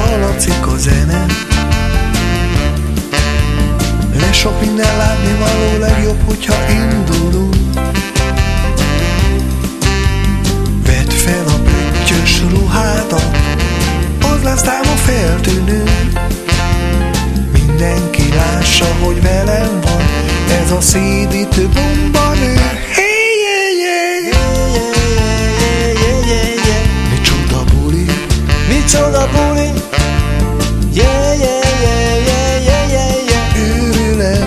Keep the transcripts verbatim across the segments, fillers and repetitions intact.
hallatszik a zene. Lesz sok minden látni való, legjobb, hogyha indulunk. Vedd fel a pöttyös ruhádat, az lesz ám a feltűnő. Mindenki lássa, hogy velem van ez a szédítő bombanő. Hey, yeah, yeah. Micsoda buli, Micsoda buli, yeah, yeah, yeah, yeah, yeah, yeah, yeah. őrület.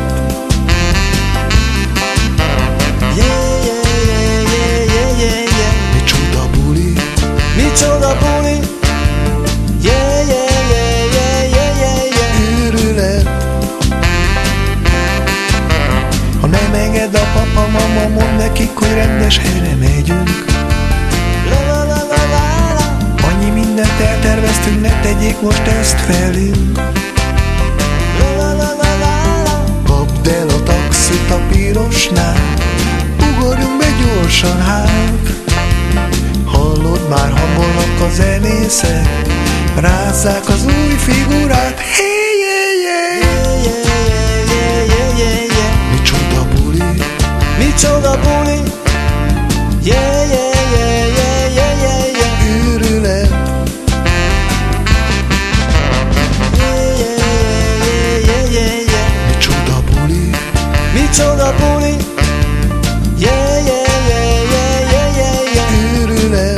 Yeah, yeah, yeah, yeah, yeah, yeah, yeah. Micsoda buli, Micsoda buli, yeah, yeah, yeah, yeah, yeah, yeah, yeah. őrület. Ha nem enged a papa, mama, mondd nekik, hogy rendes helyre megyünk. La la la la la la. Annyi mindent elterveztünk, ne tegyék most ezt velünk. La la la la la la. Kapd el a taxit a pirosnál, ugorjunk be gyorsan hát. Hallod, már hangolnak a zenészek, rázzák az új figurát. Hey, yeah, yeah. Yeah, yeah, yeah, yeah, yeah, yeah. Micsoda buli, Micsoda buli, yeah, yeah, yeah, yeah, yeah, yeah, yeah. őrület. Yeah, yeah, yeah, yeah, yeah. Micsoda buli, Micsoda buli, yeah, yeah, yeah, yeah, yeah, yeah, yeah. őrület.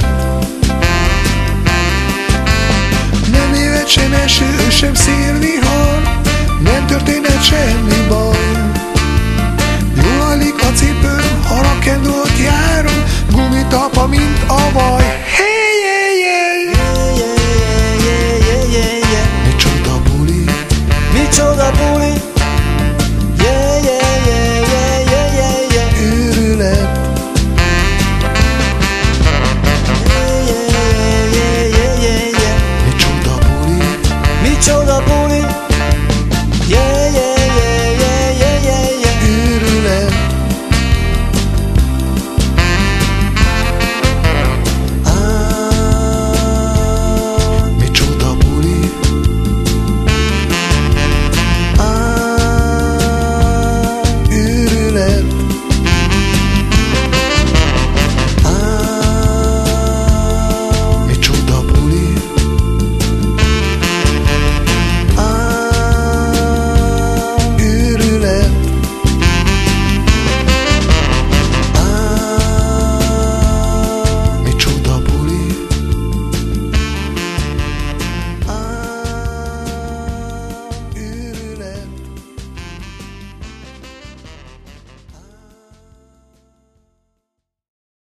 Nem évet sem eső, sem szélvihar, nem történhet semmi baj. Jól hajlik a cipőm, ha rock'n'rollt járom, gumitapa, mint a vaj.